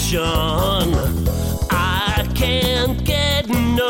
action. I can't get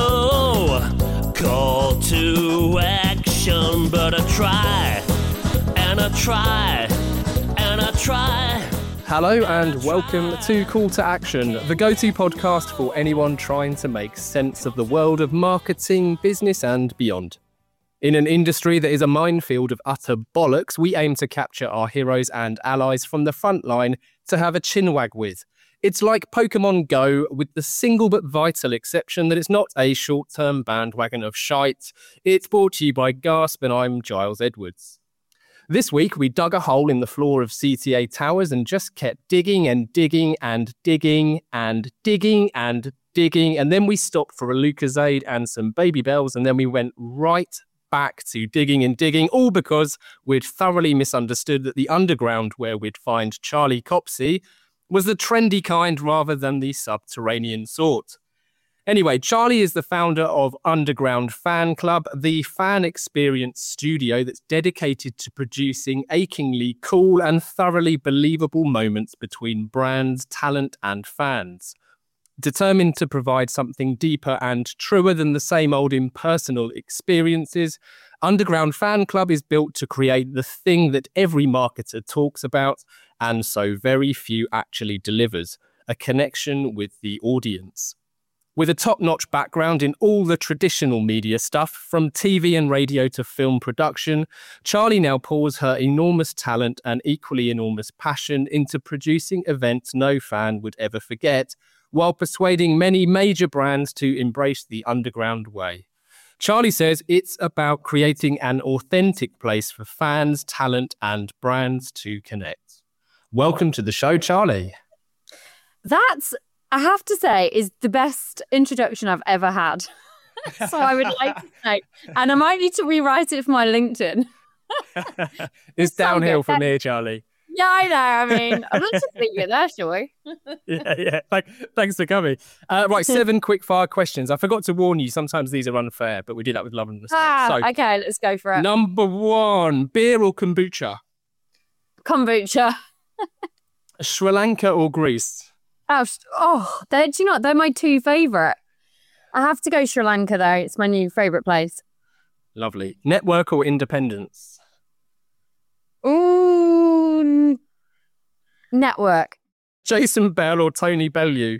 no call to action, but I try, and I try, and I try. Hello and welcome to Call to Action, the go-to podcast for anyone trying to make sense of the world of marketing, business and beyond. In an industry that is a minefield of utter bollocks, we aim to capture our heroes and allies from the front line to have a chinwag with. It's like Pokemon Go, with the single but vital exception that it's not a short-term bandwagon of shite. It's brought to you by Gasp, and I'm Giles Edwards. This week, we dug a hole in the floor of CTA Towers and just kept digging and digging and digging and digging and digging. And then we stopped for a Lucozade and some Baby Bells, and then we went right back to digging and digging, all because we'd thoroughly misunderstood that the underground where we'd find Charlie Copsey was the trendy kind rather than the subterranean sort. Anyway, Charlie is the founder of Underground Fan Club, the fan experience studio that's dedicated to producing achingly cool and thoroughly believable moments between brands, talent and fans. Determined to provide something deeper and truer than the same old impersonal experiences, Underground Fan Club is built to create the thing that every marketer talks about and so very few actually delivers, a connection with the audience. With a top-notch background in all the traditional media stuff, from TV and radio to film production, Charlie now pours her enormous talent and equally enormous passion into producing events no fan would ever forget, while persuading many major brands to embrace the underground way. Charlie says it's about creating an authentic place for fans, talent, and brands to connect. Welcome to the show, Charlie. That's, I have to say, is the best introduction I've ever had. So I would like to say, and I might need to rewrite it for my LinkedIn. It's downhill from here, Charlie. Yeah, I know. I mean, I'd like to think you're there, shall we? Yeah. Thanks for coming. Right, 7 quick-fire questions. I forgot to warn you, sometimes these are unfair, but we do that with love and respect. Okay, let's go for it. Number 1, beer or kombucha? Kombucha. Sri Lanka or Greece? Do you know what? They're my 2 favourite. I have to go Sri Lanka, though. It's my new favourite place. Lovely. Network or independence? Ooh, network. Jason Bell or Tony Bellew?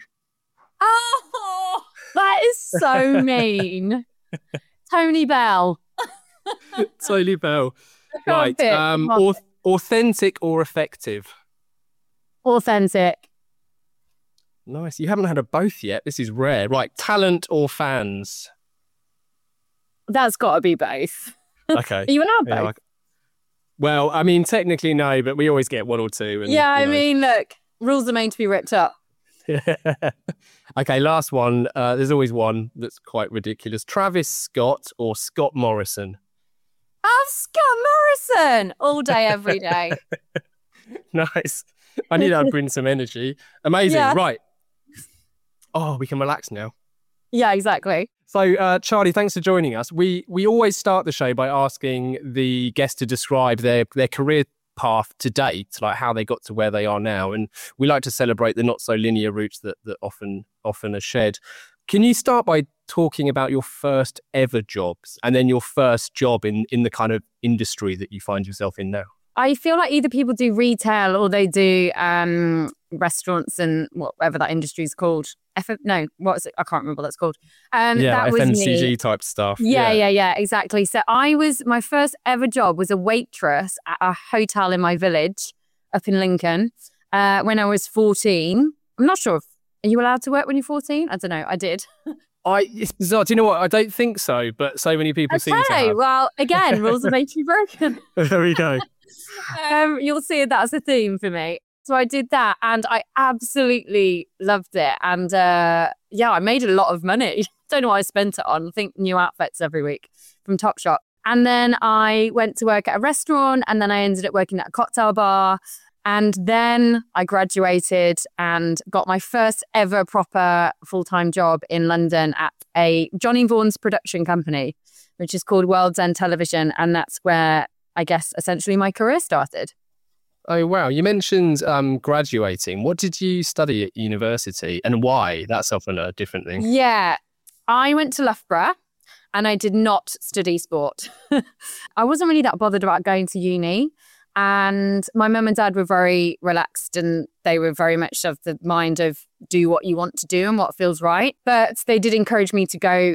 Oh, that is so mean. Tony Bell. Tony Bell. Right. Authentic or effective? Authentic. Nice. You haven't had a both yet. This is rare. Right. Talent or fans? That's got to be both. Okay. You and I both. Well, I mean, technically no, but we always get 1 or 2. And, I mean, look, rules are made to be ripped up. Okay, last one. There's always one that's quite ridiculous. Travis Scott or Scott Morrison? Oh, Scott Morrison! All day, every day. Nice. I knew that would bring some energy. Amazing. Yeah. Right. Oh, we can relax now. Yeah, exactly. So, Charlie, thanks for joining us. We always start the show by asking the guest to describe their career path to date, like how they got to where they are now. And we like to celebrate the not so linear routes that often are shared. Can you start by talking about your first ever jobs and then your first job in the kind of industry that you find yourself in now? I feel like either people do retail or they do restaurants and whatever that industry is called. What is it? I can't remember what that's called. That was FMCG type stuff. Yeah, exactly. So my first ever job was a waitress at a hotel in my village up in Lincoln when I was 14. I'm not sure are you allowed to work when you're 14? I don't know. I did. It's bizarre. Do you know what? I don't think so, but so many people seem to have. Well, again, rules are made to be broken. There we go. You'll see that's a theme for me. So I did that and I absolutely loved it. And I made a lot of money. Don't know what I spent it on. I think new outfits every week from Topshop. And then I went to work at a restaurant and then I ended up working at a cocktail bar. And then I graduated and got my first ever proper full-time job in London at a Johnny Vaughan's production company, which is called World's End Television. And that's where I guess essentially my career started. Oh, wow. You mentioned graduating. What did you study at university and why? That's often a different thing. Yeah, I went to Loughborough and I did not study sport. I wasn't really that bothered about going to uni. And my mum and dad were very relaxed and they were very much of the mind of do what you want to do and what feels right. But they did encourage me to go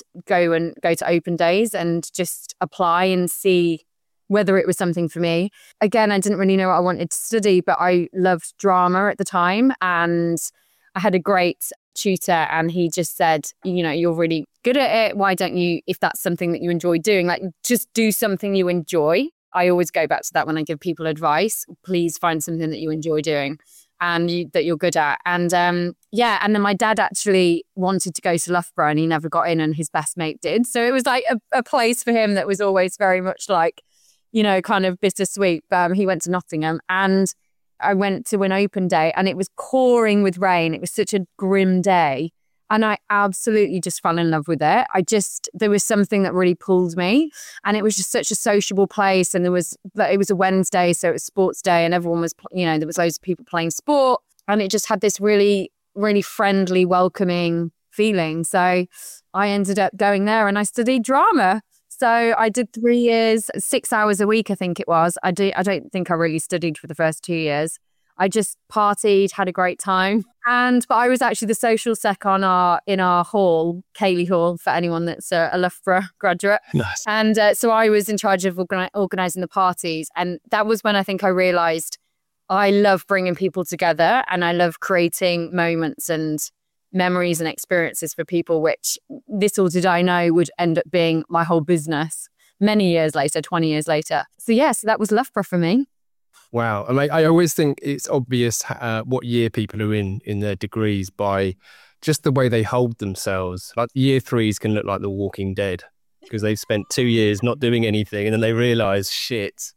to open days and just apply and see whether it was something for me. Again, I didn't really know what I wanted to study, but I loved drama at the time. And I had a great tutor and he just said, you know, you're really good at it. Why don't you, if that's something that you enjoy doing, like just do something you enjoy. I always go back to that when I give people advice. Please find something that you enjoy doing and that you're good at. And and then my dad actually wanted to go to Loughborough and he never got in and his best mate did. So it was like a place for him that was always very much like, you know, kind of bittersweet. He went to Nottingham and I went to an open day and it was pouring with rain. It was such a grim day. And I absolutely just fell in love with it. There was something that really pulled me and it was just such a sociable place. And it was a Wednesday, so it was sports day and everyone was, you know, there was loads of people playing sport and it just had this really, really friendly, welcoming feeling. So I ended up going there and I studied drama. So I did 3 years, 6 hours a week, I think it was. I don't think I really studied for the first 2 years. I just partied, had a great time. But I was actually the social sec in our hall, Cayley Hall, for anyone that's a Loughborough graduate. Nice. And so I was in charge of organising the parties. And that was when I think I realised I love bringing people together and I love creating moments and memories and experiences for people, which little did I know would end up being my whole business many years later, 20 years later. So that was Loughborough for me. Wow. I always think it's obvious what year people are in their degrees by just the way they hold themselves. Like year threes can look like The Walking Dead because they've spent 2 years not doing anything and then they realise, shit.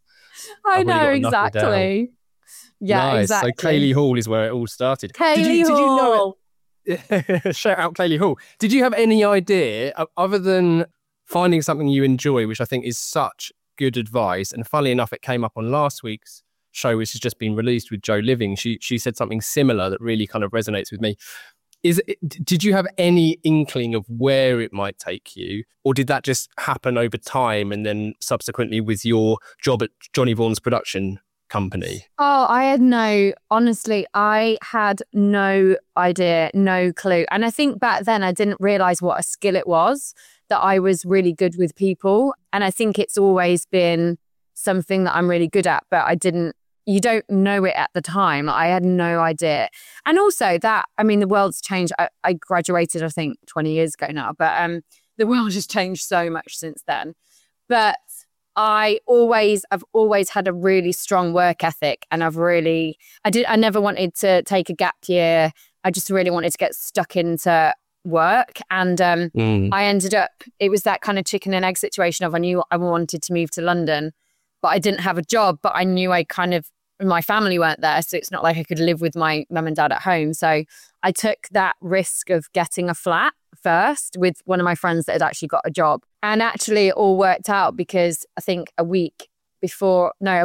I know, exactly. Yeah, nice. exactly. So Cayley Hall is where it all started. Cayley Hall. Did you know it? Shout out Cayley Hall. Did you have any idea, other than finding something you enjoy, which I think is such good advice, and funnily enough, it came up on last week's show, which has just been released with Jo Living. She said something similar that really kind of resonates with me. Did you have any inkling of where it might take you, or did that just happen over time and then subsequently with your job at Johnny Vaughan's production company? Oh, I had no idea, no clue. And I think back then I didn't realise what a skill it was, that I was really good with people. And I think it's always been something that I'm really good at, but you don't know it at the time. I had no idea. And also the world's changed. I graduated, I think 20 years ago now, but the world has changed so much since then. But I've always had a really strong work ethic and I never wanted to take a gap year. I just really wanted to get stuck into work. And I ended up, it was that kind of chicken and egg situation of I knew I wanted to move to London, but I didn't have a job, but I knew my family weren't there. So it's not like I could live with my mum and dad at home. So I took that risk of getting a flat first with one of my friends that had actually got a job. And actually it all worked out because I think a week before I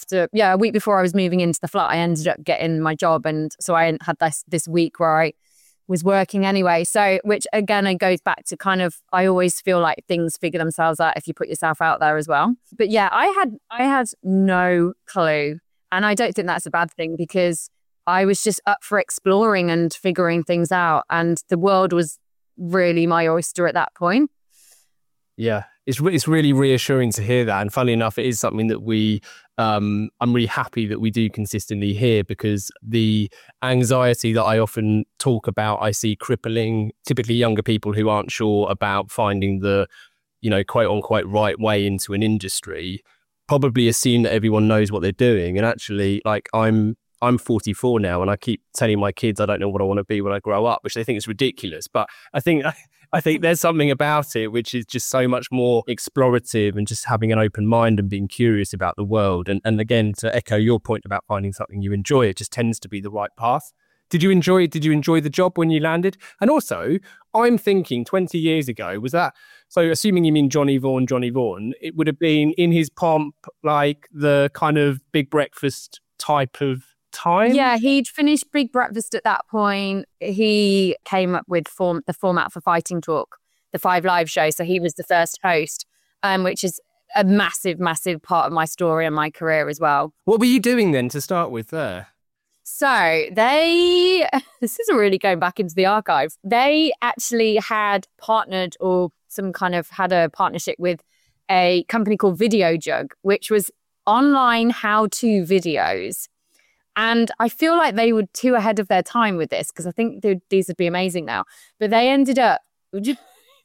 was moving into the flat, I ended up getting my job. And so I had this week where I was working anyway. So, which again, it goes back to kind of, I always feel like things figure themselves out if you put yourself out there as well. But yeah, I had no clue. And I don't think that's a bad thing because I was just up for exploring and figuring things out. And the world was really my oyster at that point. Yeah, it's really reassuring to hear that. And funnily enough, it is something that I'm really happy that we do consistently hear, because the anxiety that I often talk about, I see crippling typically younger people who aren't sure about finding the, quote unquote right way into an industry, probably assume that everyone knows what they're doing. And actually, like I'm 44 now and I keep telling my kids I don't know what I want to be when I grow up, which they think is ridiculous. But I think there's something about it which is just so much more explorative and just having an open mind and being curious about the world. And again, to echo your point about finding something you enjoy, it just tends to be the right path. Did you enjoy the job when you landed? And also, I'm thinking 20 years ago, was that, so assuming you mean Johnny Vaughan, it would have been in his pomp, like the kind of big breakfast type of time? Yeah, he'd finished Big Breakfast at that point. He came up with the format for Fighting Talk, the 5 Live show. So he was the first host, which is a massive, massive part of my story and my career as well. What were you doing then to start with there? So this is really going back into the archives. They actually had partnered or had a partnership with a company called Video Jug, which was online how-to videos. And I feel like they were too ahead of their time with this because I think these would be amazing now. But they ended up, they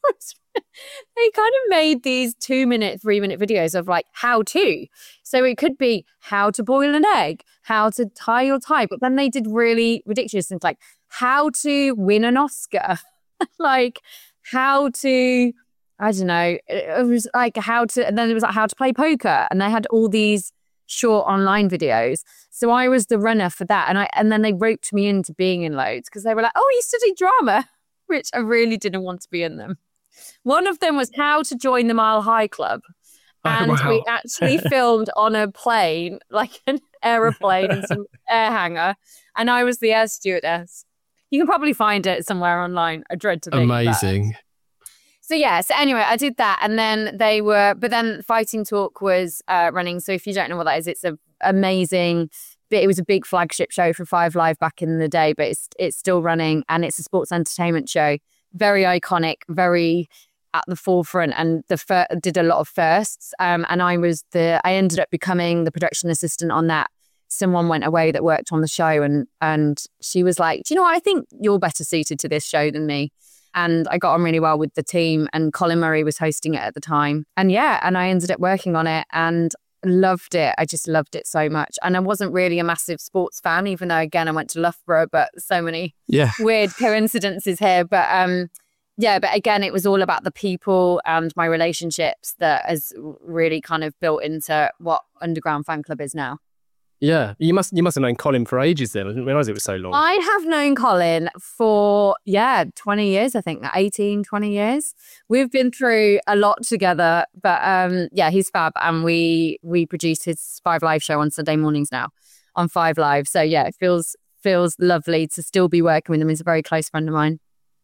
kind of made these 2-minute, 3-minute videos of like how to. So it could be how to boil an egg, how to tie your tie. But then they did really ridiculous things like how to win an Oscar, like how to, I don't know, it was like how to, and then it was like how to play poker. And they had all these short online videos. So I was the runner for that. And then they roped me into being in loads because they were like, oh, you studied drama, which I really didn't want to be in them. One of them was how to join the Mile High Club. And we actually filmed on a plane, like an aeroplane and some air hangar. And I was the air stewardess. You can probably find it somewhere online. I dread to think. Amazing. So yeah, so anyway, I did that. And then but then Fighting Talk was running. So if you don't know what that is, it's amazing. It was a big flagship show for 5 Live back in the day, but it's still running. And it's a sports entertainment show. Very iconic, very at the forefront, and did a lot of firsts. And I ended up becoming the production assistant on that. Someone went away that worked on the show, and she was like, do you know what? I think you're better suited to this show than me. And I got on really well with the team, and Colin Murray was hosting it at the time. And I ended up working on it and loved it. I just loved it so much. And I wasn't really a massive sports fan, even though, again, I went to Loughborough, but so many weird coincidences here. But but again, it was all about the people and my relationships that has really kind of built into what Underground Fan Club is now. Yeah, you must have known Colin for ages then. I didn't realise it was so long. I have known Colin for, 20 years, I think, 18, 20 years. We've been through a lot together, but he's fab. And we produce his 5 Live show on Sunday mornings now on 5 Live. So yeah, it feels lovely to still be working with him. He's a very close friend of mine.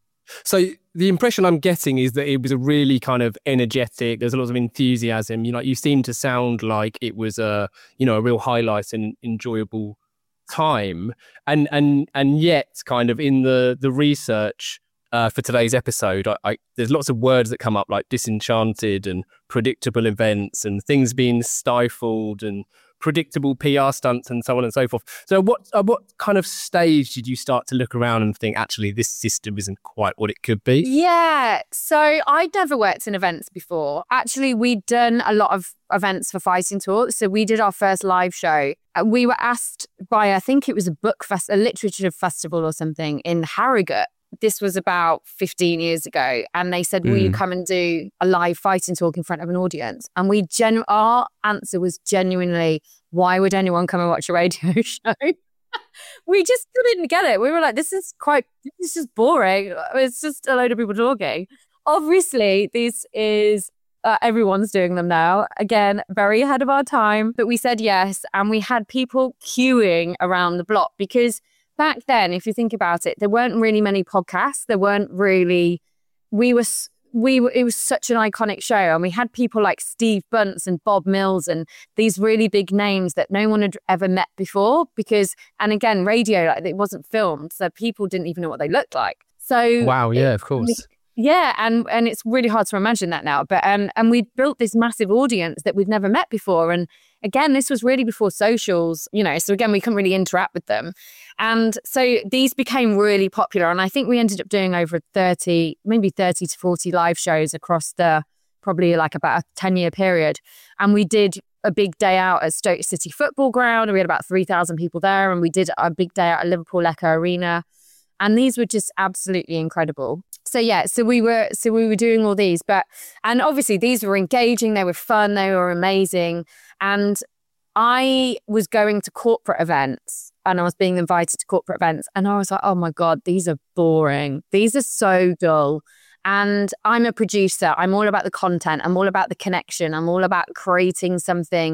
So the impression I'm getting is that it was a really kind of energetic, there's a lot of enthusiasm. You seem to sound like it was a real highlight and enjoyable time. And yet kind of in the research for today's episode, there's lots of words that come up like disenchanted and predictable events and things being stifled and predictable PR stunts and so on and so forth. So at what kind of stage did you start to look around and think, actually, this system isn't quite what it could be? Yeah. So I'd never worked in events before. Actually, we'd done a lot of events for Fighting Talk. So we did our first live show. We were asked by, I think it was a literature festival or something in Harrogate. This was about 15 years ago. And they said, will you come and do a live Fighting Talk in front of an audience? And our answer was genuinely, why would anyone come and watch a radio show? We just didn't get it. We were like, this is just boring. It's just a load of people talking. Obviously, this is, everyone's doing them now. Again, very ahead of our time. But we said yes. And we had people queuing around the block because back then, if you think about it, there weren't really many podcasts. There weren't really, it was such an iconic show. And we had people like Steve Bunce and Bob Mills and these really big names that no one had ever met before and again, radio, like, it wasn't filmed. So people didn't even know what they looked like. So wow, yeah, of course. Yeah, and it's really hard to imagine that now. But and we built this massive audience that we've never met before. And again, this was really before socials, so again, we couldn't really interact with them. And so these became really popular. And I think we ended up doing over 30 to 40 live shows across probably like about a 10-year period. And we did a big day out at Stoke City Football Ground. And we had about 3,000 people there. And we did a big day out at Liverpool Echo Arena. And these were just absolutely incredible. So yeah, so we were doing all these, and obviously these were engaging, they were fun, they were amazing. And I was going to corporate events and I was being invited to corporate events and I was like, oh my God, these are boring. These are so dull. And I'm a producer. I'm all about the content. I'm all about the connection. I'm all about creating something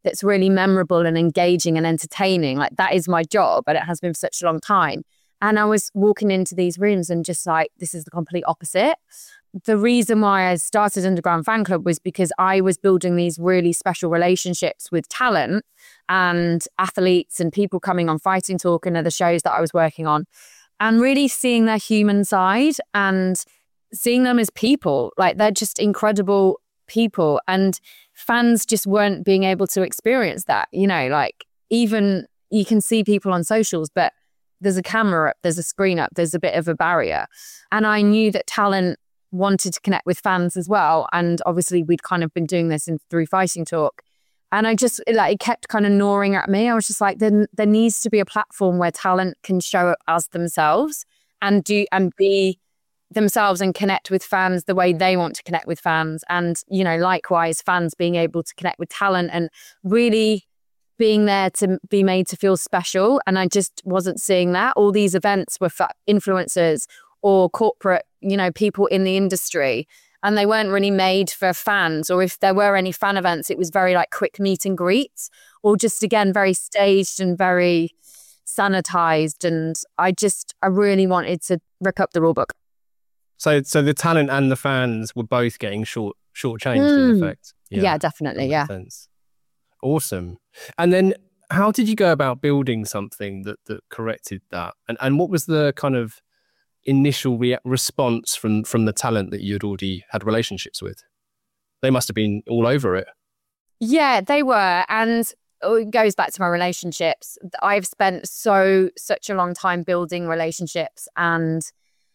that's really memorable and engaging and entertaining. Like, that is my job, and it has been for such a long time. And I was walking into these rooms and just like, this is the complete opposite. The reason why I started Underground Fan Club was because I was building these really special relationships with talent and athletes and people coming on Fighting Talk and other shows that I was working on, and really seeing their human side and seeing them as people. Like, they're just incredible people, and fans just weren't being able to experience that. You know, like, even you can see people on socials, but there's a camera up, there's a screen up, there's a bit of a barrier. And I knew that talent wanted to connect with fans as well. And obviously we'd kind of been doing this through Fighting Talk. And I just, like, it kept kind of gnawing at me. I was just like, there needs to be a platform where talent can show up as themselves and be themselves and connect with fans the way they want to connect with fans. And, you know, likewise, fans being able to connect with talent and really being there to be made to feel special. And I just wasn't seeing that. All these events were for influencers or corporate, you know, people in the industry, and they weren't really made for fans. Or if there were any fan events, it was very like quick meet and greets, or just, again, very staged and very sanitized. And I really wanted to rip up the rule book. So the talent and the fans were both getting shortchanged in effect. Yeah, definitely. Yeah. Sense. Awesome. And then how did you go about building something that corrected that? And what was the kind of initial response from the talent that you'd already had relationships with? They must have been all over it. Yeah, they were. And it goes back to my relationships. I've spent such a long time building relationships, and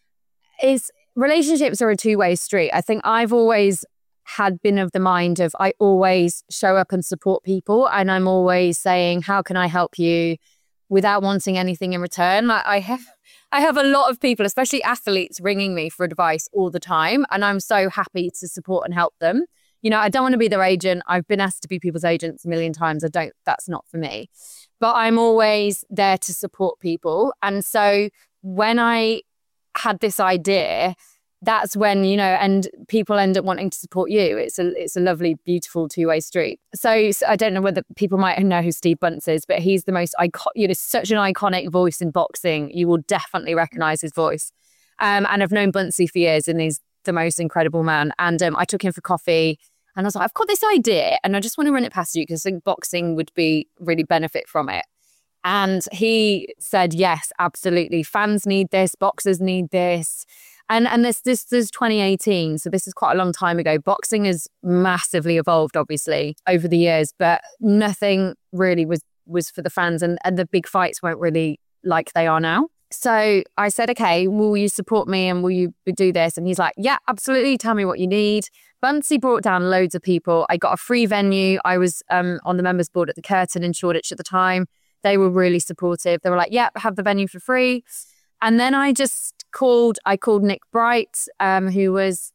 relationships are a two-way street. I think I've always had been of the mind of, I always show up and support people, and I'm always saying, how can I help you, without wanting anything in return. Like, I have a lot of people, especially athletes, ringing me for advice all the time, and I'm so happy to support and help them. You know, I don't want to be their agent. I've been asked to be people's agents a million times. That's not for me. But I'm always there to support people. And so when I had this idea, that's when, you know, and people end up wanting to support you. It's a lovely, beautiful two-way street. So I don't know whether people might know who Steve Bunce is, but he's the most such an iconic voice in boxing. You will definitely recognize his voice. And I've known Buncey for years, and he's the most incredible man. And I took him for coffee, and I was like, I've got this idea, and I just want to run it past you because I think boxing would really benefit from it. And he said, yes, absolutely. Fans need this. Boxers need this. And this is 2018, so this is quite a long time ago. Boxing has massively evolved, obviously, over the years, but nothing really was for the fans, and the big fights weren't really like they are now. So I said, okay, will you support me and will you do this? And he's like, yeah, absolutely. Tell me what you need. Buncey brought down loads of people. I got a free venue. I was on the members board at the Curtain in Shoreditch at the time. They were really supportive. They were like, yeah, have the venue for free. And then I called Nick Bright, who was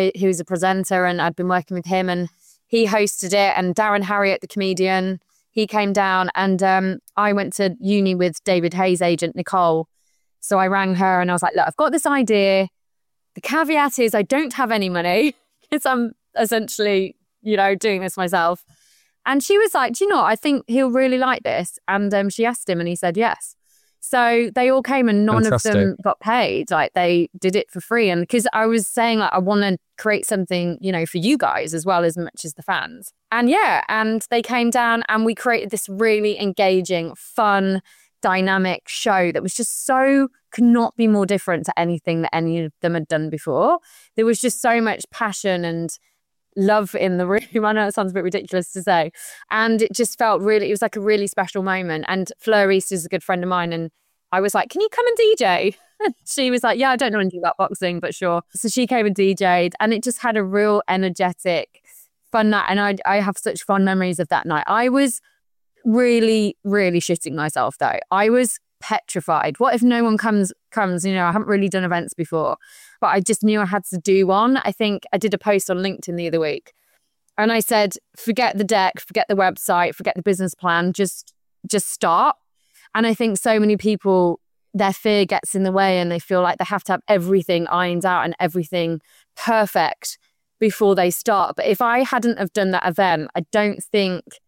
a presenter, and I'd been working with him, and he hosted it. And Darren Harriott, the comedian, he came down, and I went to uni with David Hayes' agent, Nicole. So I rang her and I was like, look, I've got this idea. The caveat is I don't have any money because I'm essentially, you know, doing this myself. And she was like, do you know what? I think he'll really like this. And she asked him and he said yes. So they all came and none Fantastic. of them got paid. Like, they did it for free. And because I was saying, like, I want to create something, you know, for you guys as well as much as the fans. And yeah, and they came down and we created this really engaging, fun, dynamic show that was just could not be more different to anything that any of them had done before. There was just so much passion and love in the room. I know it sounds a bit ridiculous to say. And it just felt it was like a really special moment. And Fleur East is a good friend of mine. And I was like, can you come and DJ? She was like, yeah, I don't know anything about boxing, but sure. So she came and DJ'd, and it just had a real energetic, fun night. And I have such fond memories of that night. I was really, really shitting myself though. I was petrified. What if no one comes? You know, I haven't really done events before, but I just knew I had to do one. I think I did a post on LinkedIn the other week, and I said, forget the deck, forget the website, forget the business plan, just start. And I think so many people, their fear gets in the way and they feel like they have to have everything ironed out and everything perfect before they start. But if I hadn't have done that event, I don't think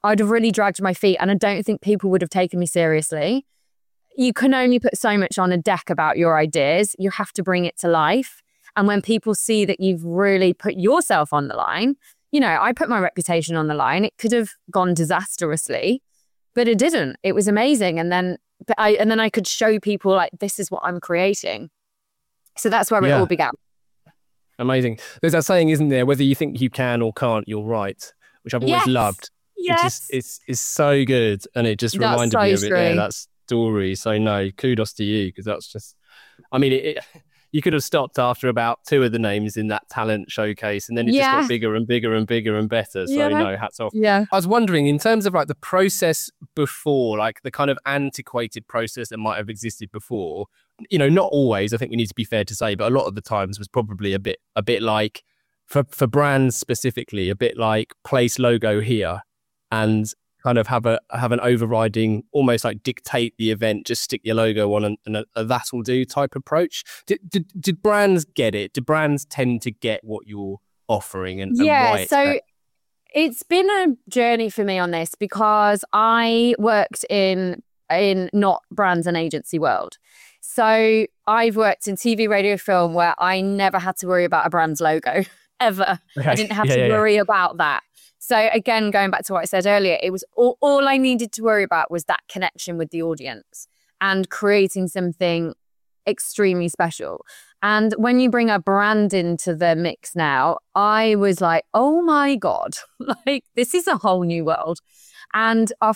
I'd have really dragged my feet, and I don't think people would have taken me seriously. You can only put so much on a deck about your ideas. You have to bring it to life. And when people see that you've really put yourself on the line, you know, I put my reputation on the line. It could have gone disastrously, but it didn't. It was amazing. And then I could show people like, this is what I'm creating. So that's where it all began. Amazing. There's that saying, isn't there? Whether you think you can or can't, you're right, which I've always loved. Yes. It's so good. And it just reminded me of it there, that story. So no, kudos to you, because that's just, I mean, you could have stopped after about 2 of the names in that talent showcase, and then it just got bigger and bigger and bigger and better. So no, hats off. Yeah. I was wondering, in terms of like the process before, like the kind of antiquated process that might have existed before, you know, not always, I think we need to be fair to say, but a lot of the times was probably a bit like, for brands specifically, a bit like place logo here and kind of have an overriding, almost like dictate the event, just stick your logo on and a that'll do type approach. Did brands get it? Do brands tend to get what you're offering and why? So it's been a journey for me on this, because I worked in not brands and agency world. So I've worked in TV, radio, film, where I never had to worry about a brand's logo ever. Okay. I didn't have to worry about that. So again, going back to what I said earlier, it was all I needed to worry about was that connection with the audience and creating something extremely special. And when you bring a brand into the mix now, I was like, oh my God, like this is a whole new world. And our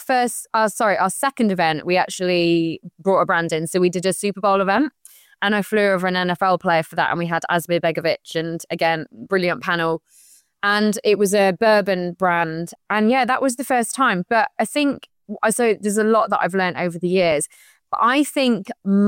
second event, we actually brought a brand in. So we did a Super Bowl event, and I flew over an NFL player for that. And we had Asmir Begovic, and again, brilliant panel. And it was a bourbon brand. And yeah, that was the first time. But I think, so there's a lot that I've learned over the years. But I think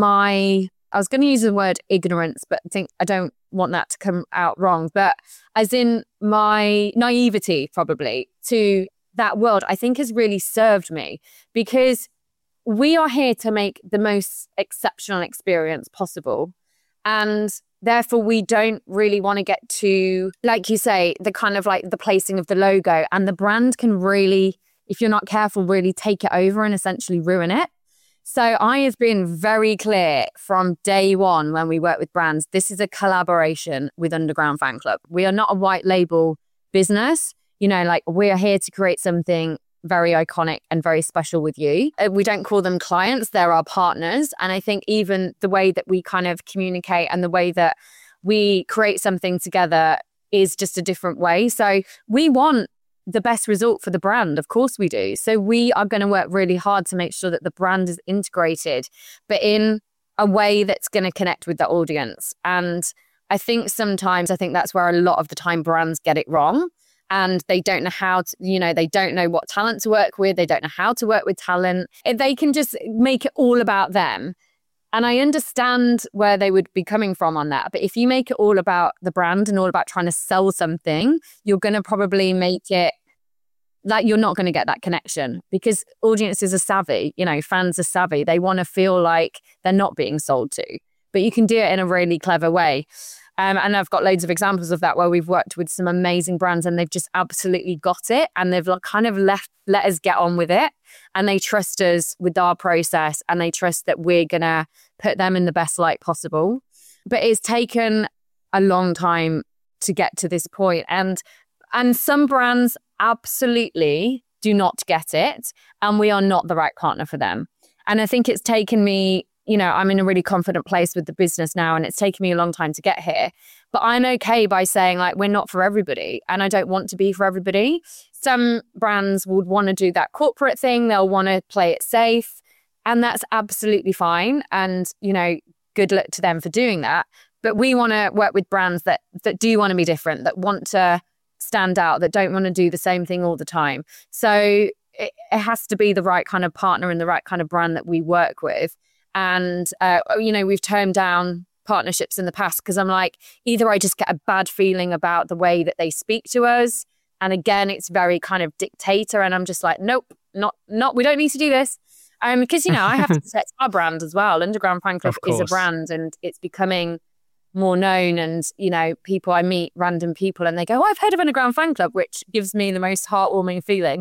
I was going to use the word ignorance, but I don't want that to come out wrong. But as in my naivety, probably, to that world, I think has really served me, because we are here to make the most exceptional experience possible. And therefore, we don't really want to get to, like you say, the kind of like the placing of the logo, and the brand can really, if you're not careful, really take it over and essentially ruin it. So I have been very clear from day one when we work with brands, this is a collaboration with Underground Fan Club. We are not a white label business. You know, like we're here to create something very iconic and very special with you. We don't call them clients, they're our partners. And I think even the way that we kind of communicate and the way that we create something together is just a different way. So we want the best result for the brand. Of course we do. So we are going to work really hard to make sure that the brand is integrated, but in a way that's going to connect with the audience. And I think that's where a lot of the time brands get it wrong. And they don't know how to, they don't know what talent to work with. They don't know how to work with talent. They can just make it all about them. And I understand where they would be coming from on that. But if you make it all about the brand and all about trying to sell something, you're going to probably make it like you're not going to get that connection, because audiences are savvy, fans are savvy. They want to feel like they're not being sold to. But you can do it in a really clever way. And I've got loads of examples of that where we've worked with some amazing brands and they've just absolutely got it. And they've kind of let us get on with it. And they trust us with our process, and they trust that we're going to put them in the best light possible. But it's taken a long time to get to this point. And some brands absolutely do not get it. And we are not the right partner for them. And I think it's taken me, I'm in a really confident place with the business now, and it's taken me a long time to get here. But I'm okay by saying, like, we're not for everybody, and I don't want to be for everybody. Some brands would want to do that corporate thing. They'll want to play it safe, and that's absolutely fine. And, good luck to them for doing that. But we want to work with brands that do want to be different, that want to stand out, that don't want to do the same thing all the time. So it has to be the right kind of partner and the right kind of brand that we work with. And, we've turned down partnerships in the past because I'm like, either I just get a bad feeling about the way that they speak to us. And again, it's very kind of dictator. And I'm just like, nope, not, we don't need to do this. Because, I have to protect our brand as well. Underground Fan Club is a brand, and it's becoming more known. And, I meet random people and they go, oh, I've heard of Underground Fan Club, which gives me the most heartwarming feeling.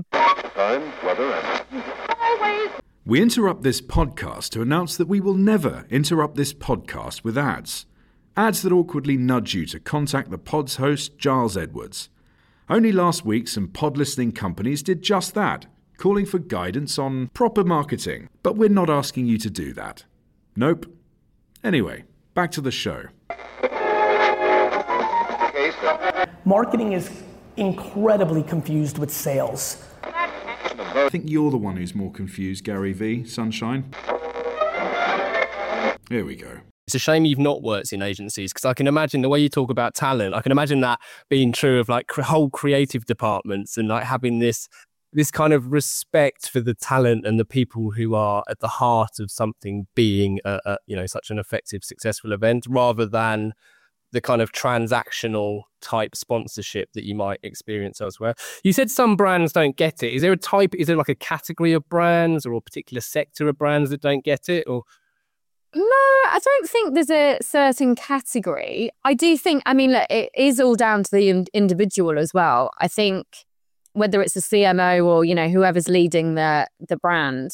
Time, weather, and... We interrupt this podcast to announce that we will never interrupt this podcast with ads. Ads that awkwardly nudge you to contact the pod's host, Giles Edwards. Only last week, some pod listening companies did just that, calling for guidance on proper marketing. But we're not asking you to do that. Nope. Anyway, back to the show. Marketing is incredibly confused with sales. I think you're the one who's more confused, Gary V. Sunshine. Here we go. It's a shame you've not worked in agencies, because I can imagine the way you talk about talent, I can imagine that being true of like whole creative departments and like having this kind of respect for the talent and the people who are at the heart of something being such an effective, successful event, rather than the kind of transactional type sponsorship that you might experience elsewhere. You said some brands don't get it. Is there like a category of brands or a particular sector of brands that don't get it? Or no, I don't think there's a certain category. I do think, look, it is all down to the individual as well. I think whether it's a CMO or, whoever's leading the brand,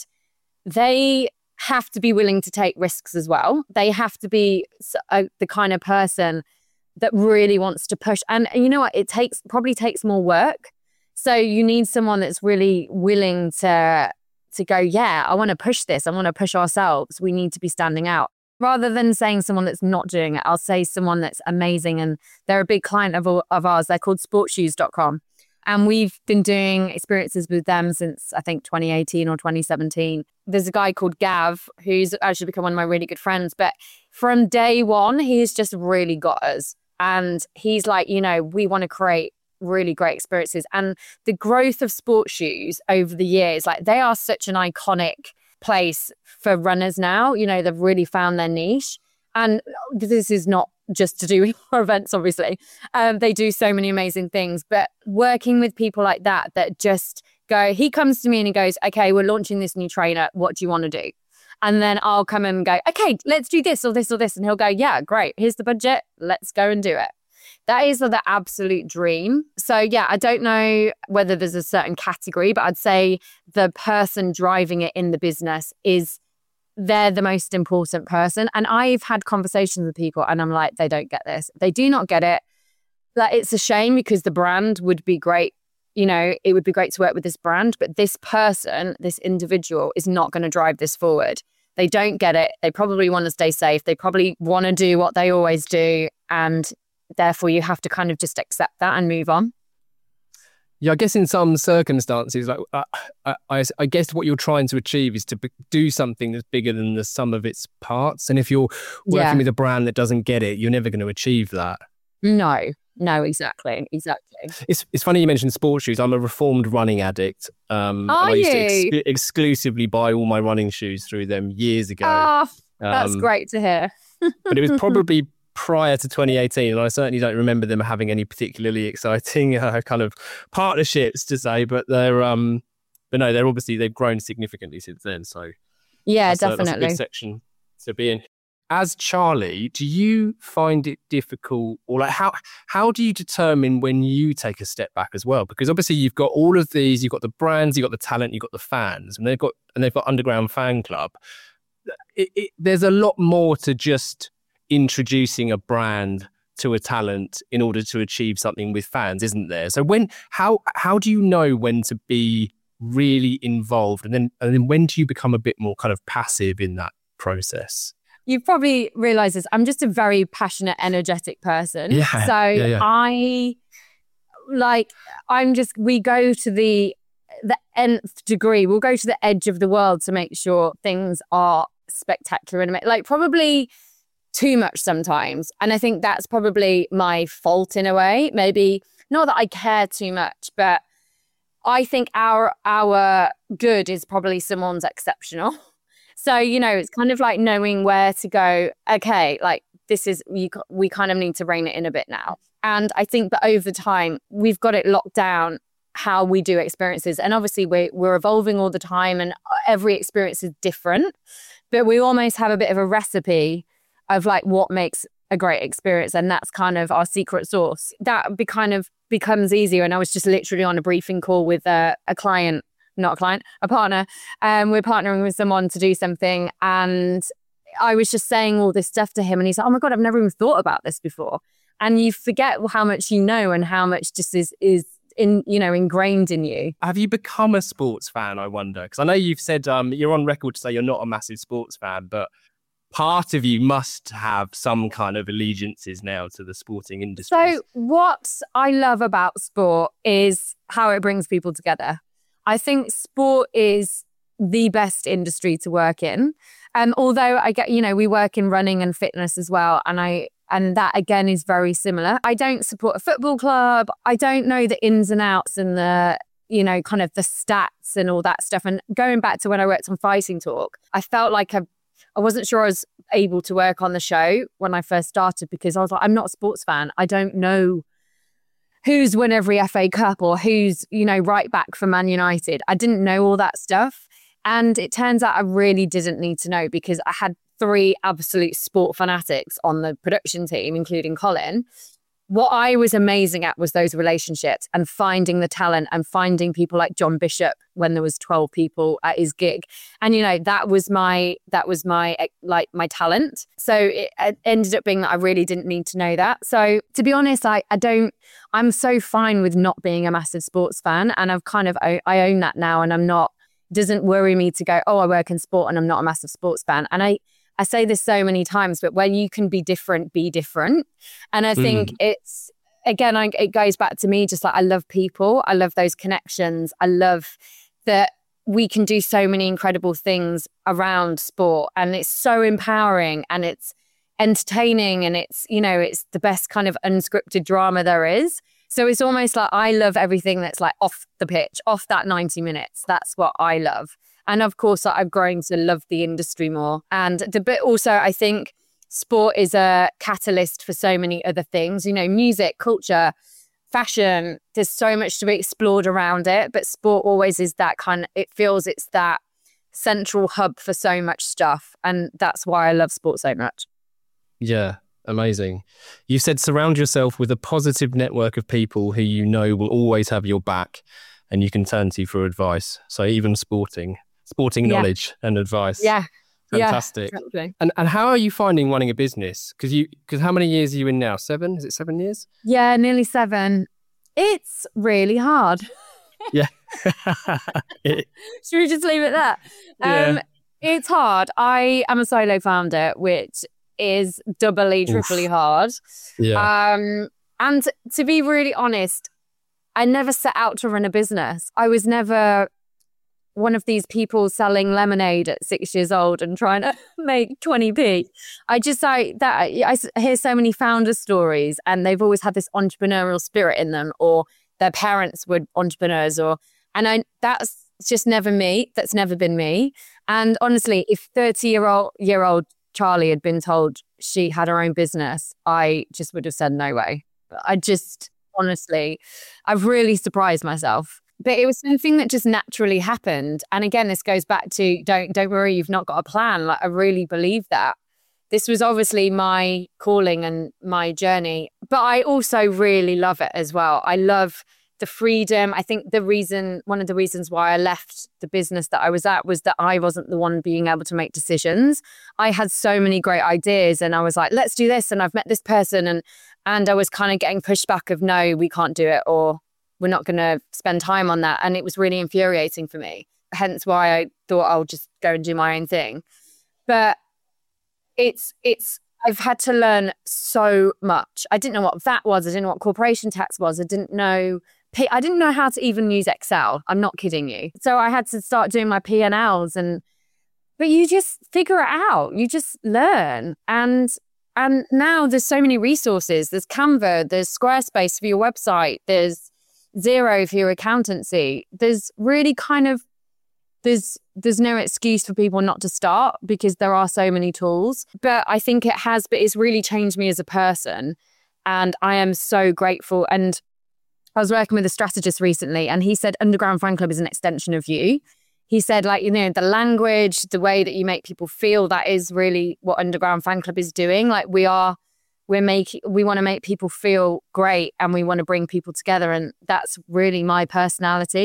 they have to be willing to take risks as well. They have to be the kind of person that really wants to push. And you know what? It probably takes more work. So you need someone that's really willing to go, yeah, I want to push this. I want to push ourselves. We need to be standing out. Rather than saying someone that's not doing it, I'll say someone that's amazing. And they're a big client of ours. They're called sportshoes.com. And we've been doing experiences with them since, I think, 2018 or 2017. There's a guy called Gav, who's actually become one of my really good friends. But from day one, he's just really got us. And he's like, we want to create really great experiences. And the growth of sports shoes over the years, like they are such an iconic place for runners now. They've really found their niche. And this is not just to do with our events, obviously. They do so many amazing things. But working with people like that just go, he comes to me and he goes, okay, we're launching this new trainer. What do you want to do? And then I'll come and go, okay, let's do this or this or this. And he'll go, yeah, great. Here's the budget. Let's go and do it. That is the absolute dream. So yeah, I don't know whether there's a certain category, but I'd say the person driving it in the business they're the most important person. And I've had conversations with people and I'm like, they don't get this. They do not get it. Like, it's a shame because the brand would be great. It would be great to work with this brand, but this person, this individual is not going to drive this forward. They don't get it. They probably want to stay safe. They probably want to do what they always do. And therefore you have to kind of just accept that and move on. Yeah, I guess in some circumstances, like I guess what you're trying to achieve is to do something that's bigger than the sum of its parts. And if you're working with a brand that doesn't get it, you're never going to achieve that. No, exactly. It's funny you mentioned sports shoes. I'm a reformed running addict. I used to exclusively buy all my running shoes through them years ago. Oh, that's great to hear. But it was probably prior to 2018, and I certainly don't remember them having any particularly exciting kind of partnerships to say. But they're they've grown significantly since then. So yeah, that's definitely a big section to be in. As Charlie, do you find it difficult, or like how do you determine when you take a step back as well? Because obviously you've got all of these, you've got the brands, you've got the talent, you've got the fans, and they've got Underground Fan Club. There's a lot more to just introducing a brand to a talent in order to achieve something with fans, isn't there? So how do you know when to be really involved, and then when do you become a bit more kind of passive in that process? You probably realise this. I'm just a very passionate, energetic person. Yeah, so yeah. We go to the nth degree. We'll go to the edge of the world to make sure things are spectacular and like probably too much sometimes. And I think that's probably my fault in a way. Maybe not that I care too much, but I think our good is probably someone's exceptional. So, it's kind of like knowing where to go. Okay, like we kind of need to rein it in a bit now. And I think that over time, we've got it locked down how we do experiences. And obviously we're evolving all the time and every experience is different, but we almost have a bit of a recipe of like what makes a great experience. And that's kind of our secret sauce. That kind of becomes easier. And I was just literally on a briefing call with a client not a client, a partner. We're partnering with someone to do something. And I was just saying all this stuff to him. And he's like, oh my God, I've never even thought about this before. And you forget how much you know and how much just is ingrained in you. Have you become a sports fan, I wonder? Because I know you've said you're on record to say you're not a massive sports fan, but part of you must have some kind of allegiances now to the sporting industry. So what I love about sport is how it brings people together. I think sport is the best industry to work in. Although I get, we work in running and fitness as well. And that again is very similar. I don't support a football club. I don't know the ins and outs and the, kind of the stats and all that stuff. And going back to when I worked on Fighting Talk, I felt like I wasn't sure I was able to work on the show when I first started because I was like, I'm not a sports fan. I don't know who's won every FA Cup or who's, right back for Man United. I didn't know all that stuff. And it turns out I really didn't need to know because I had 3 absolute sport fanatics on the production team, including Colin. What I was amazing at was those relationships and finding the talent and finding people like John Bishop when there was 12 people at his gig. And, that was my talent. So it ended up being that I really didn't need to know that. So to be honest, I'm so fine with not being a massive sports fan. And I own that now. And doesn't worry me to go, oh, I work in sport and I'm not a massive sports fan. And I say this so many times, but when you can be different, be different. And I think it's, again, it goes back to me, just like I love people. I love those connections. I love that we can do so many incredible things around sport and it's so empowering and it's entertaining and it's, it's the best kind of unscripted drama there is. So it's almost like I love everything that's like off the pitch, off that 90 minutes. That's what I love. And of course, I've grown to love the industry more. But also, I think sport is a catalyst for so many other things, music, culture, fashion. There's so much to be explored around it. But sport always is that it feels it's that central hub for so much stuff. And that's why I love sport so much. Yeah. Amazing. You said surround yourself with a positive network of people who will always have your back and you can turn to for advice. So even sporting knowledge and advice. Yeah. Fantastic. Yeah, exactly. And how are you finding running a business? Because how many years are you in now? 7? Is it 7 years? Yeah, nearly 7. It's really hard. Yeah. Should we just leave it there? Yeah. It's hard. I am a solo founder, which is triply hard. Yeah. And to be really honest, I never set out to run a business. I was never one of these people selling lemonade at 6 years old and trying to make 20p. I hear so many founder stories and they've always had this entrepreneurial spirit in them or their parents were entrepreneurs that's just never me. That's never been me. And honestly, if 30-year-old Charlie had been told she had her own business, I just would have said no way. Honestly, I've really surprised myself. But it was something that just naturally happened. And again, this goes back to don't worry, you've not got a plan. Like I really believe that. This was obviously my calling and my journey, but I also really love it as well. I love the freedom. I think one of the reasons why I left the business that I was at was that I wasn't the one being able to make decisions. I had so many great ideas and I was like, let's do this. And I've met this person and I was kind of getting pushed back of, no, we can't do it or we're not going to spend time on that. And it was really infuriating for me. Hence why I thought I'll just go and do my own thing. But I've had to learn so much. I didn't know what VAT was. I didn't know what corporation tax was. I didn't know how to even use Excel. I'm not kidding you. So I had to start doing my P&Ls but you just figure it out. You just learn. And now there's so many resources. There's Canva, there's Squarespace for your website, there's Xero for your accountancy. There's really there's no excuse for people not to start because there are so many tools. But I think it's really changed me as a person. And I am so grateful. And I was working with a strategist recently and he said Underground Fan Club is an extension of you. He said, the language, the way that you make people feel, that is really what Underground Fan Club is doing. Like we want to make people feel great and we want to bring people together. And that's really my personality.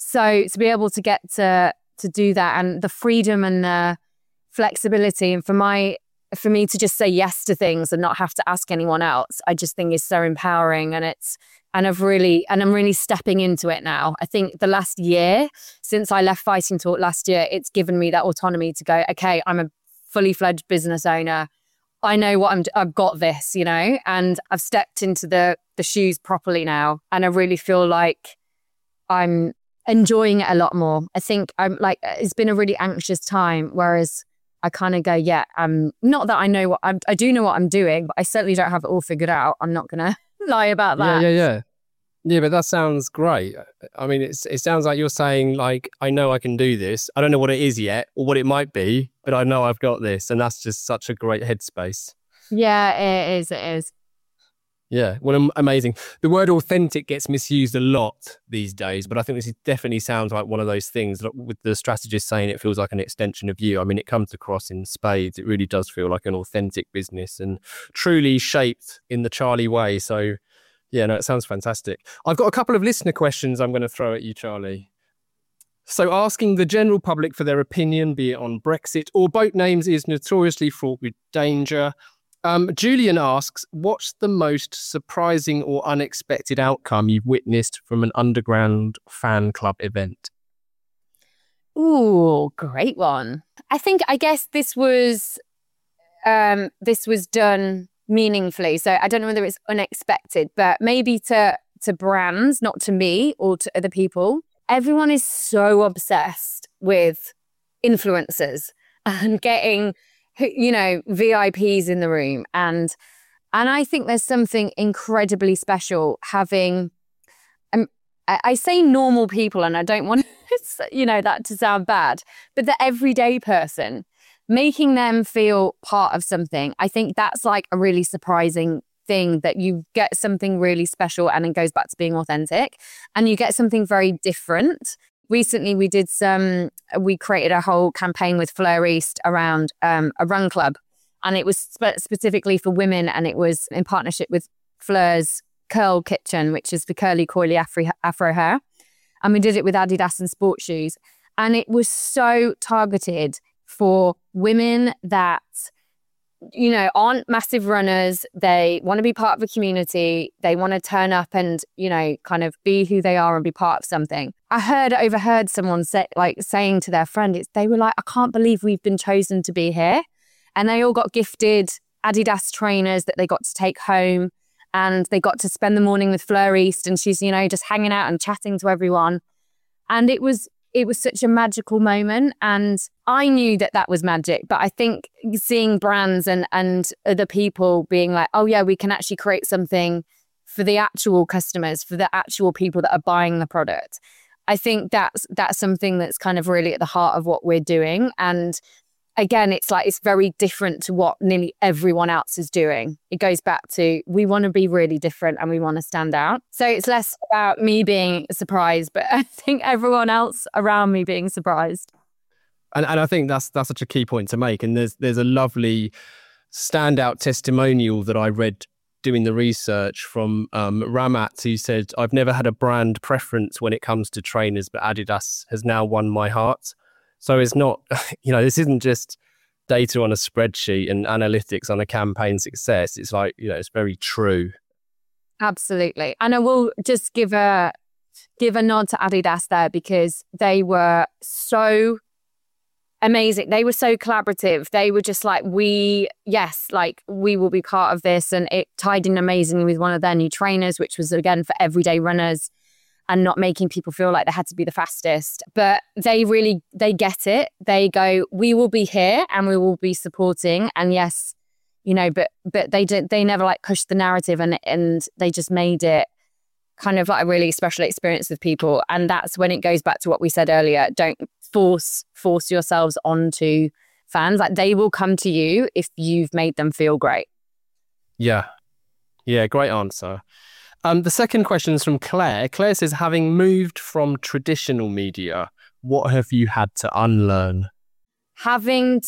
So to be able to get to do that, and the freedom and the flexibility, and for me to just say yes to things and not have to ask anyone else, I just think is so empowering. And I'm really stepping into it now. I think the last year since I left Fighting Talk last year, it's given me that autonomy to go, okay, I'm a fully fledged business owner. I know I've got this, and I've stepped into the shoes properly now. And I really feel like I'm enjoying it a lot more. I think it's been a really anxious time, whereas I kind of go, yeah, not that I know I do know what I'm doing, but I certainly don't have it all figured out. I'm not going to lie about that. Yeah, but that sounds great. I mean, it sounds like you're saying, like, I know I can do this. I don't know what it is yet or what it might be, but I know I've got this. And that's just such a great headspace. Yeah, it is. Yeah, well, amazing. The word authentic gets misused a lot these days, but I think this definitely sounds like one of those things. With the strategist saying it feels like an extension of you. I mean, it comes across in spades. It really does feel like an authentic business and truly shaped in the Charlie way. So, yeah, no, it sounds fantastic. I've got a couple of listener questions I'm going to throw at you, Charlie. So asking the general public for their opinion, be it on Brexit or boat names, is notoriously fraught with danger. Julian asks, what's the most surprising or unexpected outcome you've witnessed from an underground fan club event? Ooh, great one. I guess this was done meaningfully. So I don't know whether it's unexpected, but maybe to brands, not to me or to other people. Everyone is so obsessed with influencers and getting, VIPs in the room. And I think there's something incredibly special having, I say normal people, and I don't want, that to sound bad, but the everyday person, making them feel part of something. I think that's like a really surprising thing, that you get something really special and it goes back to being authentic and you get something very different. Recently, we created a whole campaign with Fleur East around a run club, and it was specifically for women, and it was in partnership with Fleur's Curl Kitchen, which is the curly, coily afro hair. And we did it with Adidas and sports shoes. And it was so targeted for women that, aren't massive runners. They want to be part of a community. They want to turn up and, kind of be who they are and be part of something. I overheard someone saying to their friend, they were like, I can't believe we've been chosen to be here. And they all got gifted Adidas trainers that they got to take home, and they got to spend the morning with Fleur East, and she's, just hanging out and chatting to everyone. And it was such a magical moment, and I knew that was magic. But I think seeing brands and other people being like, oh yeah, we can actually create something for the actual customers, for the actual people that are buying the product. I think that's something that's kind of really at the heart of what we're doing. And again, it's very different to what nearly everyone else is doing. It goes back to, we want to be really different and we want to stand out. So it's less about me being surprised, but I think everyone else around me being surprised. And I think that's such a key point to make. And there's a lovely standout testimonial that I read doing the research from Ramat, who said, I've never had a brand preference when it comes to trainers, but Adidas has now won my heart. So it's not, this isn't just data on a spreadsheet and analytics on a campaign success. It's like, it's very true. Absolutely. And I will just give a nod to Adidas there, because they were so amazing. They were so collaborative. They were just like, we will be part of this. And it tied in amazingly with one of their new trainers, which was, again, for everyday runners and not making people feel like they had to be the fastest. But they get it. They go, we will be here and we will be supporting. And yes, but they never pushed the narrative, and they just made it kind of like a really special experience with people. And that's when it goes back to what we said earlier. Don't force yourselves onto fans. They will come to you if you've made them feel great. Yeah, great answer. The second question is from Claire. Claire says, having moved from traditional media, what have you had to unlearn? Having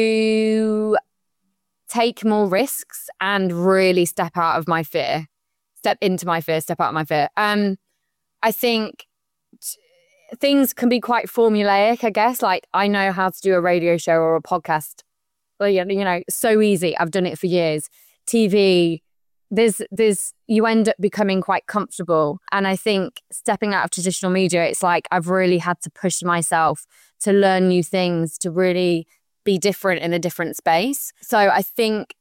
to take more risks and really step out of my fear. Step into my fear, step out of my fear. I think things can be quite formulaic, I guess. Like, I know how to do a radio show or a podcast. Well, you know, so easy. I've done it for years. TV, you end up becoming quite comfortable. And I think stepping out of traditional media, it's like I've really had to push myself to learn new things, to really be different in a different space. So I think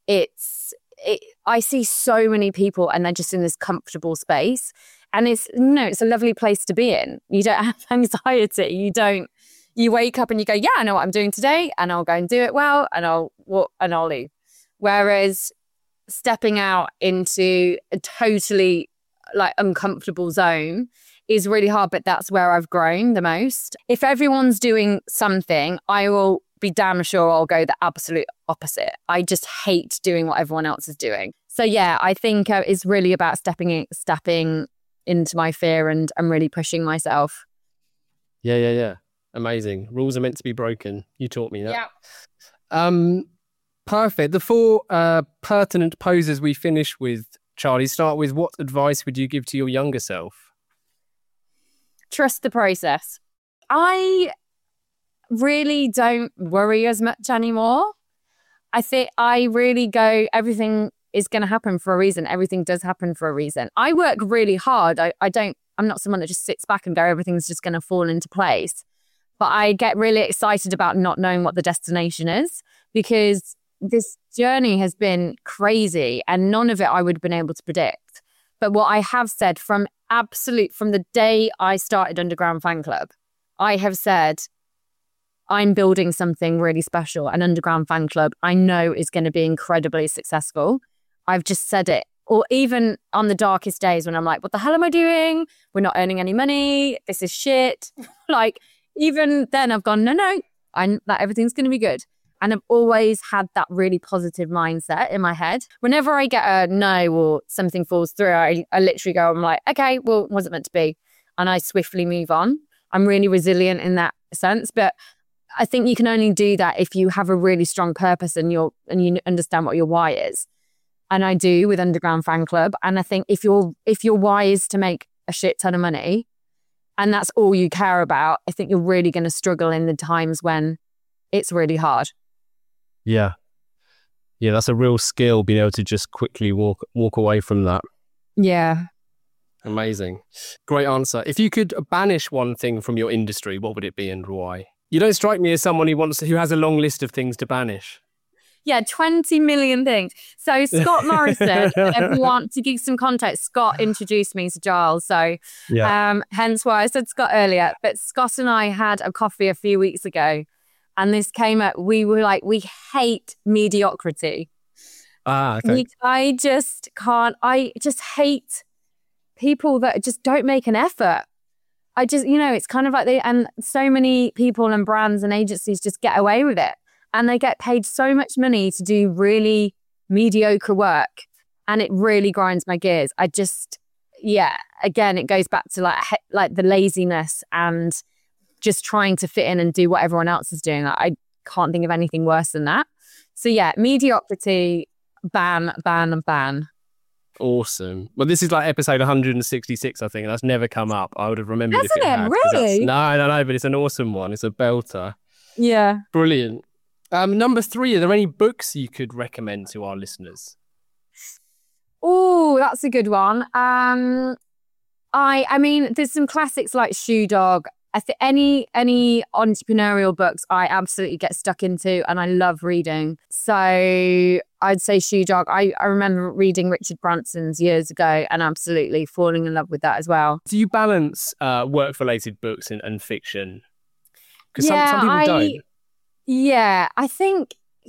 I see so many people and they're just in this comfortable space. And it's a lovely place to be in. You don't have anxiety. You wake up and you go, yeah, I know what I'm doing today, and I'll go and do it well, and I'll leave. Whereas stepping out into a totally like uncomfortable zone is really hard, but that's where I've grown the most. If everyone's doing something, I will be damn sure I'll go the absolute opposite. I just hate doing what everyone else is doing. So yeah, I think it's really about stepping into my fear, and I'm really pushing myself. Yeah. Amazing. Rules are meant to be broken. You taught me that. Yeah. Perfect. The 4 pertinent poses we finish with, Charlie, start with, what advice would you give to your younger self? Trust the process. I really don't worry as much anymore. I think I really go, everything is going to happen for a reason. Everything does happen for a reason. I work really hard. I'm not someone that just sits back and go, everything's just going to fall into place. But I get really excited about not knowing what the destination is, because this journey has been crazy and none of it I would have been able to predict. But what I have said from the day I started Underground Fan Club, I have said, I'm building something really special. An Underground Fan Club I know is going to be incredibly successful. I've just said it. Or even on the darkest days when I'm like, what the hell am I doing? We're not earning any money. This is shit. Like, even then I've gone, no, that everything's going to be good. And I've always had that really positive mindset in my head. Whenever I get a no or something falls through, I literally go, I'm like, okay, well, it wasn't meant to be. And I swiftly move on. I'm really resilient in that sense. But I think you can only do that if you have a really strong purpose and you understand what your why is. And I do with Underground Fan Club. And I think if your why is to make a shit ton of money, and that's all you care about, I think you're really going to struggle in the times when it's really hard. Yeah, that's a real skill, being able to just quickly walk away from that. Yeah. Amazing. Great answer. If you could banish one thing from your industry, what would it be and why? You don't strike me as someone who has a long list of things to banish. Yeah, 20 million things. So Scott Morrison, if you want to give some context, Scott introduced me to Giles. So hence why I said Scott earlier. But Scott and I had a coffee a few weeks ago, and this came up. We were like, we hate mediocrity. Okay. I just hate people that just don't make an effort. It's kind of like and so many people and brands and agencies just get away with it. And they get paid so much money to do really mediocre work. And it really grinds my gears. Again, it goes back to like the laziness and just trying to fit in and do what everyone else is doing. I can't think of anything worse than that. So yeah, mediocrity, ban. Awesome. Well, this is like episode 166, I think. And that's never come up. I would have remembered Hasn't if it had. Really? No, but it's an awesome one. It's a belter. Yeah. Brilliant. Number 3, are there any books you could recommend to our listeners? Oh, that's a good one. I mean, there's some classics like Shoe Dog. I think any entrepreneurial books I absolutely get stuck into and I love reading. So I'd say Shoe Dog. I remember reading Richard Branson's years ago and absolutely falling in love with that as well. Do you balance work-related books and fiction? Because some people don't. Yeah, I think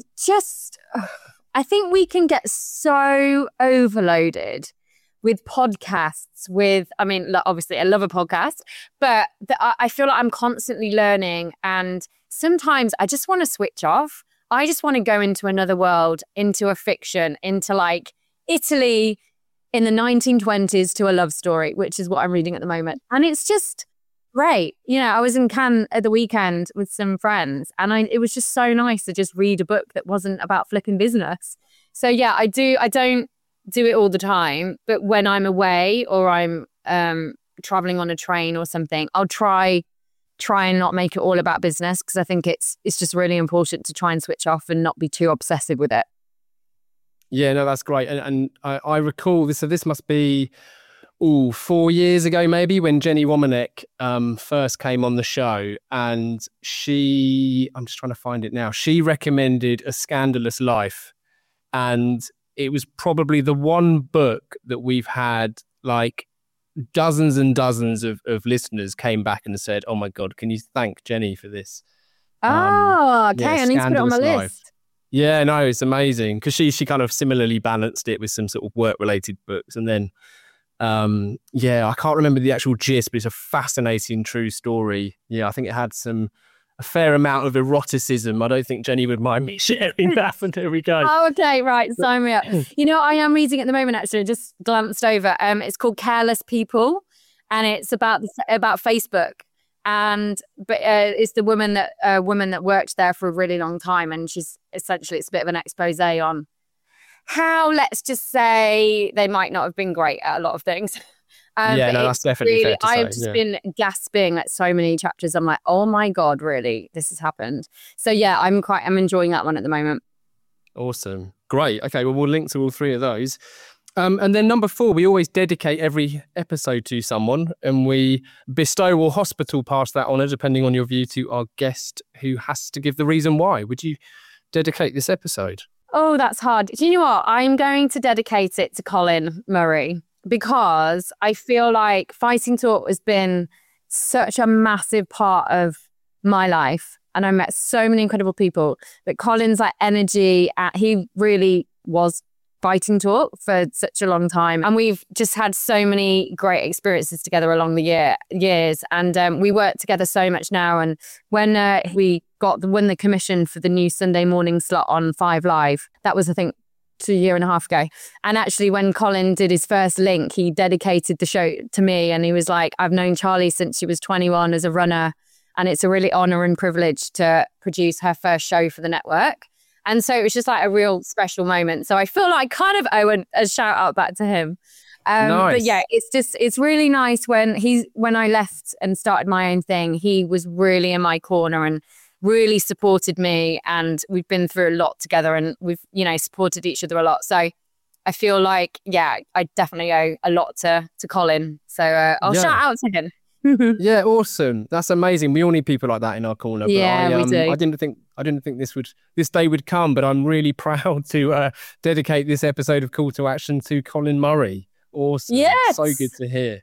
we can get so overloaded with podcasts obviously I love a podcast, but I feel like I'm constantly learning, and sometimes I just want to switch off. I just want to go into another world, into a fiction, into like Italy in the 1920s to a love story, which is what I'm reading at the moment. And it's just great. I was in Cannes at the weekend with some friends, and it was just so nice to just read a book that wasn't about flipping business. So yeah, I don't do it all the time, but when I'm away or I'm traveling on a train or something, I'll try try and not make it all about business, because I think it's just really important to try and switch off and not be too obsessive with it. Yeah, no, that's great. And I recall this, so this must be 4 years ago maybe, when Jenny Womanek first came on the show, and I'm just trying to find it now, she recommended A Scandalous Life, and it was probably the one book that we've had like dozens and dozens of listeners came back and said, oh my God, can you thank Jenny for this? Okay, I need to put it on my list. Yeah, no, it's amazing, because she kind of similarly balanced it with some sort of work-related books. And then, I can't remember the actual gist, but it's a fascinating true story. Yeah, I think it had a fair amount of eroticism. I don't think Jenny would mind me sharing that, but there we go. Oh, okay, right, sign me up. You know, I am reading at the moment, actually, I just glanced over. It's called Careless People, and it's about Facebook. But it's the woman that worked there for a really long time, and she's essentially, it's a bit of an expose on how, let's just say, they might not have been great at a lot of things. That's definitely fair to say. I have just been gasping at so many chapters. I'm like, oh my God, really, this has happened. So yeah, I'm enjoying that one at the moment. Awesome, great. Okay, well, we'll link to all three of those. And then number 4, we always dedicate every episode to someone, and we bestow or hospital pass that honour, depending on your view, to our guest, who has to give the reason why. Would you dedicate this episode? Oh, that's hard. Do you know what? I'm going to dedicate it to Colin Murray, because I feel like Fighting Talk has been such a massive part of my life, and I met so many incredible people. But Colin's like energy, he really was Fighting Talk for such a long time, and we've just had so many great experiences together along the years, and we work together so much now. And when we won the commission for the new Sunday morning slot on 5 Live, that was, I think, 2.5 years ago. And actually, when Colin did his first link, he dedicated the show to me, and he was like, I've known Charlie since she was 21 as a runner, and it's a really honour and privilege to produce her first show for the network. And so it was just like a real special moment. So I feel like I kind of owe a shout out back to him. Nice. But yeah, it's really nice when I left and started my own thing, he was really in my corner and really supported me. And we've been through a lot together, and we've, supported each other a lot. So I feel like, yeah, I definitely owe a lot to Colin. So I'll shout out to him. Yeah, awesome. That's amazing. We all need people like that in our corner. But yeah, we do. I didn't think this day would come, but I'm really proud to dedicate this episode of Call to Action to Colin Murray. Awesome. Yes. So good to hear.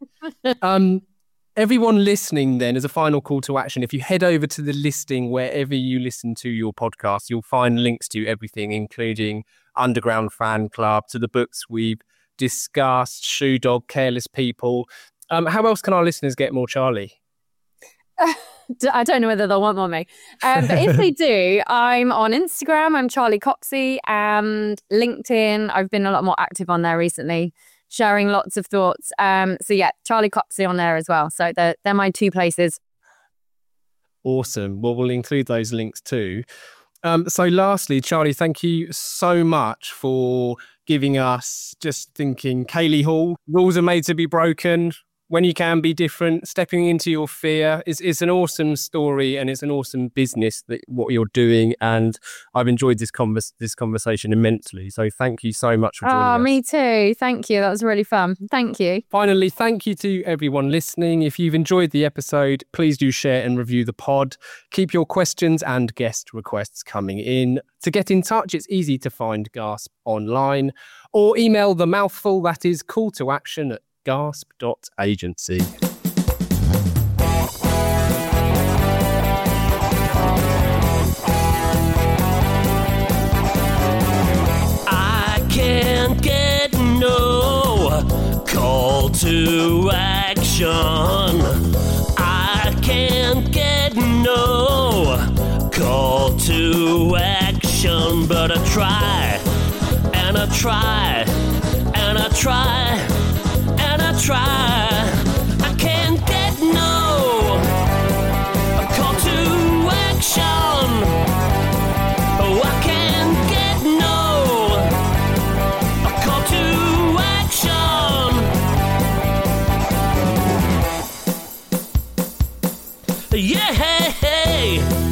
Everyone listening then, as a final call to action, if you head over to the listing wherever you listen to your podcast, you'll find links to everything, including Underground Fan Club, to the books we've discussed, Shoe Dog, Careless People. How else can our listeners get more Charlie? I don't know whether they'll want more of me. But if they do, I'm on Instagram. I'm Charlie Coxey, and LinkedIn. I've been a lot more active on there recently, sharing lots of thoughts. So yeah, Charlie Coxey on there as well. So they're my 2 places. Awesome. Well, we'll include those links too. So lastly, Charlie, thank you so much for giving us Just Thinking Kaylee Hall. Rules are made to be broken. When you can be different, stepping into your fear is an awesome story, and it's an awesome business that what you're doing. And I've enjoyed this conversation immensely. So thank you so much for joining us. Me too. Thank you. That was really fun. Thank you. Finally, thank you to everyone listening. If you've enjoyed the episode, please do share and review the pod. Keep your questions and guest requests coming in. To get in touch, it's easy to find Gasp online, or email the mouthful, that is calltoaction@gasp.agency. I can't get no call to action. I can't get no call to action, but I try and I try and I try and I try. I can't get no call to action. Oh, I can't get no call to action. Yeah,